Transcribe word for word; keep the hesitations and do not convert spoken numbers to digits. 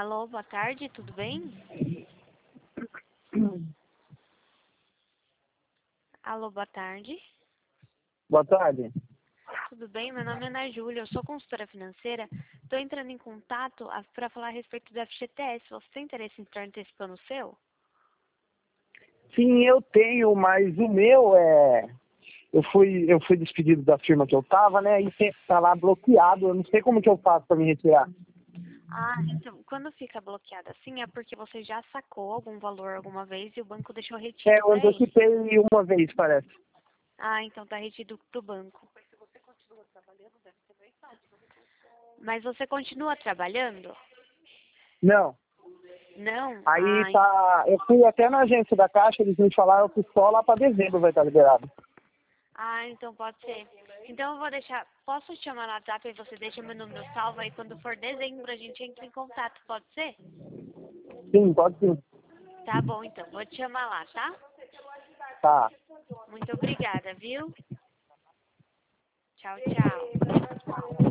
Alô, boa tarde, tudo bem? Alô, boa tarde. Boa tarde. Tudo bem? Meu nome é Ana Júlia, eu sou consultora financeira. Estou entrando em contato para falar a respeito do F G T S. Você tem interesse em estar antecipando o seu? Sim, eu tenho, mas o meu é... Eu fui, eu fui despedido da firma que eu tava, né? E tá lá bloqueado. Eu não sei como que eu faço para me retirar. Ah, então, quando fica bloqueado assim é porque você já sacou algum valor alguma vez e o banco deixou É, retido eu para ele. antecipei uma vez, parece. Ah, então tá retido pro banco. Mas você continua trabalhando? Não. Não? Aí Ah, tá... Eu fui até na agência da Caixa, eles me falaram que só lá para dezembro vai estar liberado. Ah, então pode ser. Então eu vou deixar. Posso te chamar no WhatsApp e você deixa meu número salvo aí quando for dezembro a gente entra em contato, pode ser? Sim, pode sim. Tá bom então, vou te chamar lá, tá? Tá. Muito obrigada, viu? Tchau, tchau.